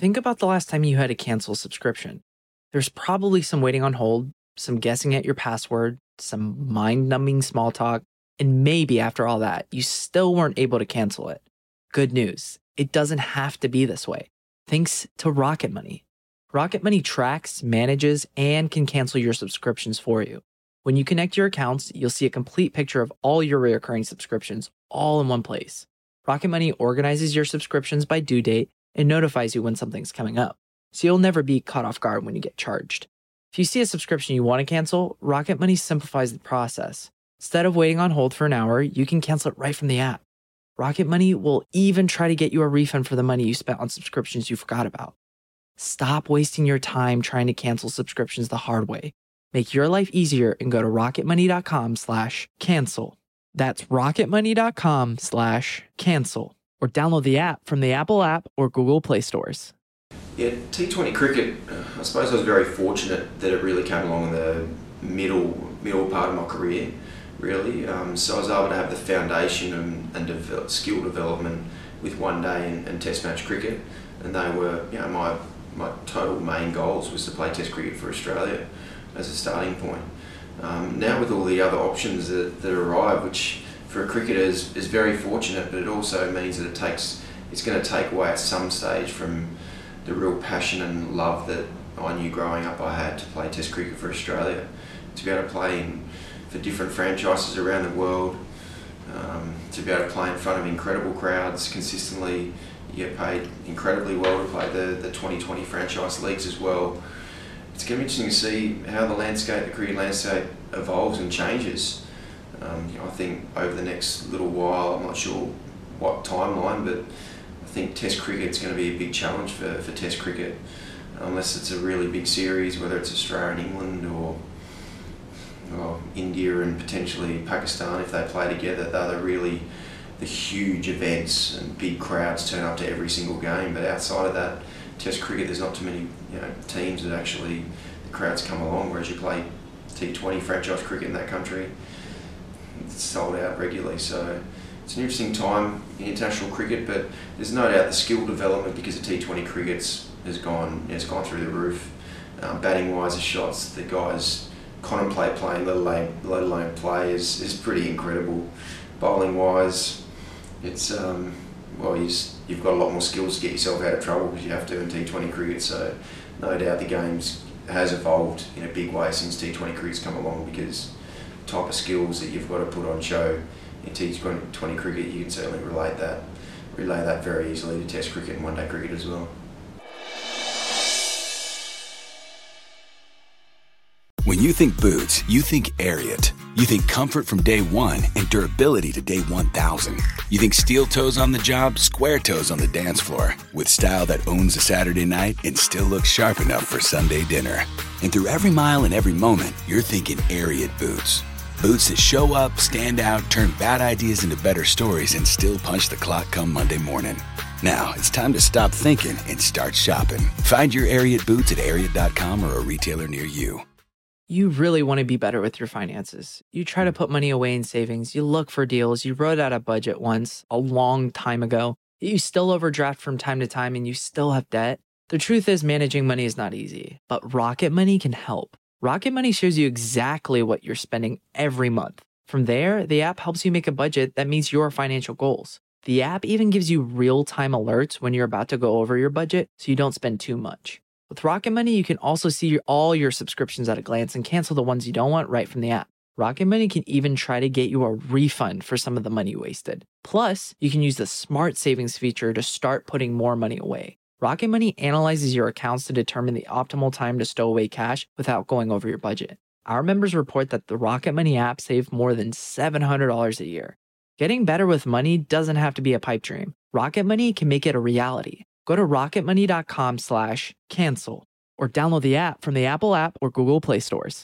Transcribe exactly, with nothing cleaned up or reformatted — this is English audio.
think about the last time you had to cancel a subscription. There's probably some waiting on hold, some guessing at your password, some mind-numbing small talk, and maybe after all that, you still weren't able to cancel it. Good news, it doesn't have to be this way. Thanks to Rocket Money. Rocket Money tracks, manages, and can cancel your subscriptions for you. When you connect your accounts, you'll see a complete picture of all your recurring subscriptions all in one place. Rocket Money organizes your subscriptions by due date and notifies you when something's coming up, so you'll never be caught off guard when you get charged. If you see a subscription you want to cancel, Rocket Money simplifies the process. Instead of waiting on hold for an hour, you can cancel it right from the app. Rocket Money will even try to get you a refund for the money you spent on subscriptions you forgot about. Stop wasting your time trying to cancel subscriptions the hard way. Make your life easier and go to rocketmoney.com slash cancel. That's rocketmoney.com slash cancel. Or download the app from the Apple app or Google Play stores. Yeah, T twenty cricket, uh, I suppose I was very fortunate that it really came along in the middle middle part of my career, really. Um, so I was able to have the foundation and, and develop, skill development with one day and, and test match cricket. And they were, you know, my, my total main goals was to play test cricket for Australia as a starting point. Um, now with all the other options that, that arrive, which for a cricketer is, is very fortunate, but it also means that it takes, it's going to take away at some stage from the real passion and love that I knew growing up I had to play test cricket for Australia. To be able to play in, for different franchises around the world, um, to be able to play in front of incredible crowds consistently. You get paid incredibly well to play the, the twenty twenty franchise leagues as well. It's going to be interesting to see how the landscape, the cricket landscape evolves and changes. Um, you know, I think over the next little while, I'm not sure what timeline, but I think Test cricket's going to be a big challenge for, for Test cricket, unless it's a really big series, whether it's Australia and England or, or India and potentially Pakistan if they play together. They're the really the huge events and big crowds turn up to every single game. But outside of that, Test cricket, there's not too many you know teams that actually the crowds come along. Whereas you play T twenty franchise cricket in that country, it's sold out regularly. So it's an interesting time in international cricket, but there's no doubt the skill development because of T twenty crickets has gone has gone through the roof. Um, batting wise, the shots the guys contemplate playing, let alone let alone play, is is pretty incredible. Bowling wise, it's um, well you just, you've got a lot more skills to get yourself out of trouble because you have to in T twenty cricket. So no doubt the game's has evolved in a big way since T twenty cricket's come along, because the type of skills that you've got to put on show in T twenty cricket, you can certainly relate that, relay that very easily to Test cricket and one day cricket as well. When you think boots, you think Ariat. You think comfort from day one and durability to day one thousand. You think steel toes on the job, square toes on the dance floor. With style that owns a Saturday night and still looks sharp enough for Sunday dinner. And through every mile and every moment, you're thinking Ariat boots. Boots that show up, stand out, turn bad ideas into better stories, and still punch the clock come Monday morning. Now, it's time to stop thinking and start shopping. Find your Ariat boots at ariat dot com or a retailer near you. You really want to be better with your finances. You try to put money away in savings. You look for deals. You wrote out a budget once a long time ago. You still overdraft from time to time and you still have debt. The truth is, managing money is not easy, but Rocket Money can help. Rocket Money shows you exactly what you're spending every month. From there, the app helps you make a budget that meets your financial goals. The app even gives you real-time alerts when you're about to go over your budget so you don't spend too much. With Rocket Money, you can also see all your subscriptions at a glance and cancel the ones you don't want right from the app. Rocket Money can even try to get you a refund for some of the money you wasted. Plus, you can use the Smart Savings feature to start putting more money away. Rocket Money analyzes your accounts to determine the optimal time to stow away cash without going over your budget. Our members report that the Rocket Money app saved more than seven hundred dollars a year. Getting better with money doesn't have to be a pipe dream. Rocket Money can make it a reality. Go to rocketmoney.com slash cancel or download the app from the Apple app or Google Play stores.